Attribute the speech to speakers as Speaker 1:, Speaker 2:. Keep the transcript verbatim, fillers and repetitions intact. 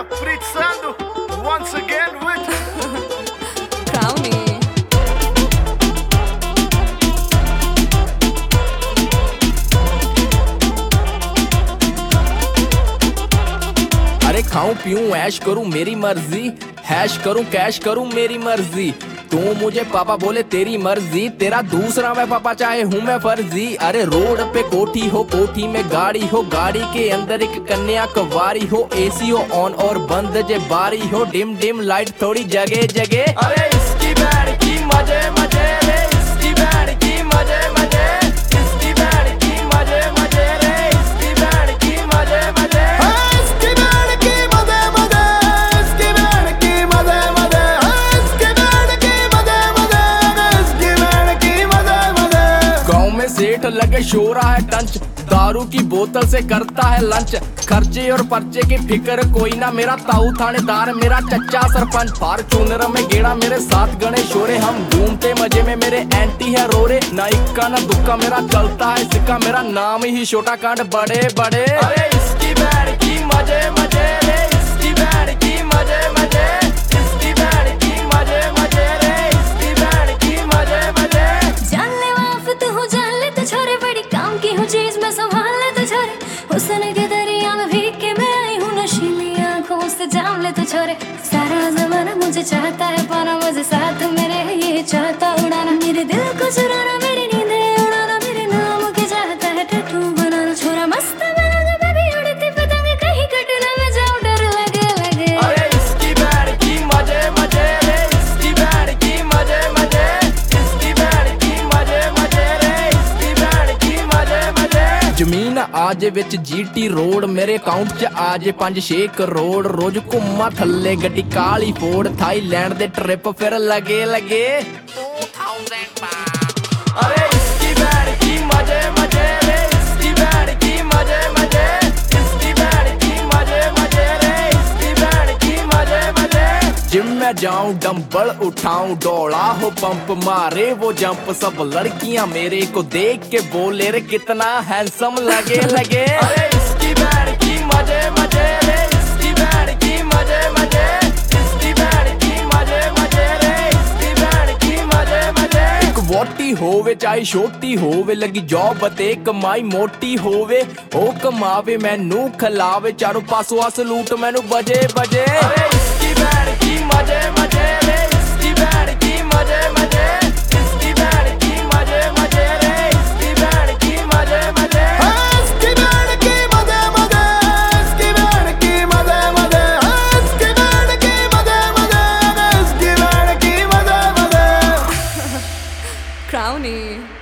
Speaker 1: Fritzando once again with
Speaker 2: Crowny.
Speaker 3: अरे खाऊं पीऊं ऐश करूं मेरी मर्जी, हैश करूं कैश करूं मेरी मर्जी। तू मुझे पापा बोले तेरी मर्जी, तेरा दूसरा मैं पापा चाहे हूँ मैं फर्जी। अरे रोड पे कोठी हो, कोठी में गाड़ी हो, गाड़ी के अंदर एक कन्या कवारी हो, एसी हो ऑन और बंद जे बारी हो, डिम डिम लाइट थोड़ी जगह जगह। अरे इसकी बैंड की मजे मजे रे, इसकी बैंड की मजे मजे, इसकी बैंड की मजे मजे रे, इसकी बैंड की मजे मजे। सेठ लगे शोरा है टंच, दारू की बोतल से करता है लंच, खर्चे और पर्चे की फिक्र कोई ना, मेरा ताऊ थानेदार मेरा चच्चा सरपंच, फॉर्च्यूनर में गेड़ा मेरे साथ गणे शोरे, हम घूमते मजे में मेरे एंटी है रोरे, ना इक्का ना दुक्का मेरा चलता है सिक्का, मेरा नाम ही छोटा कांड बड़े बड़े। अरे इसकी बैंड की मजे मजे रे, इसकी बैंड की मजे मजे, इसकी बैंड की मजे मजे रे, इसकी बैंड की मजे मजे।
Speaker 2: छोरे बड़ी काम की हूँ चीज मैं संभाल ले तो छोरे, हुस्न के दरिया में भीग के मैं आई हूँ नशीली आंखों से जाम ले तो छोरे, सारा जमाना मुझे चाहता है पाना, मुझे साथ मेरे ये चाहता उड़ाना, मेरे दिल को चुराना, मेरी नींदें उड़ाना, मेरे नाम के चाहता है टैटू बनाना, छोरा मस्त बना बेबी उड़ती पतंग कहीं कटना में जाऊं डर लगे लगे। अरे इसकी बैंड की मजे मजे रे, इसकी बैंड की मजे मजे, इसकी बैंड की मजे मजे रे, जमीन आज विच जीटी रोड, मेरे अकाउंट च आज पांच छे करोड़, रोज घुम्मा थल्ले गड्डी काली फोड़, थाईलैंड दे ट्रिप फिर लगे लगे टू थाउज़ेंड पाउंड। अरे इसकी बैंड की मजे मजे रे, इसकी बैंड की मजे मजे, इसकी बैंड की मजे मजे रे, इसकी बैंड की मजे मजे। जिम में जाऊं डंबल उठाऊं, दौड़ा हो पंप मारे वो जंप, सब लड़कियां मेरे को देख के बोले रे कितना हैंडसम लगे लगे। अरे इसकी बैंड की मजे मजे रे, इसकी बैंड की मजे मजे, इसकी बैंड की मजे मजे रे, इसकी बैंड की मजे मजे। एक वोटी होवे चाहे छोटी होवे, लगी जॉब ते कमाई मोटी होवे, ओ कमावे मैनू खिलावे, चारों पासों सलूट मैनू बजे बजे। अरे इसकी बैंड की मजे मजे रे, इसकी बैंड की मजे मजे, इसकी बैंड की मजे मजे रे, इसकी बैंड की मजे मजे।
Speaker 1: इसकी बैंड की मजे मजे, इसकी बैंड की मजे मजे, इसकी बैंड की मजे मजे, इसकी बैंड की मजे मजे।
Speaker 2: Crowny.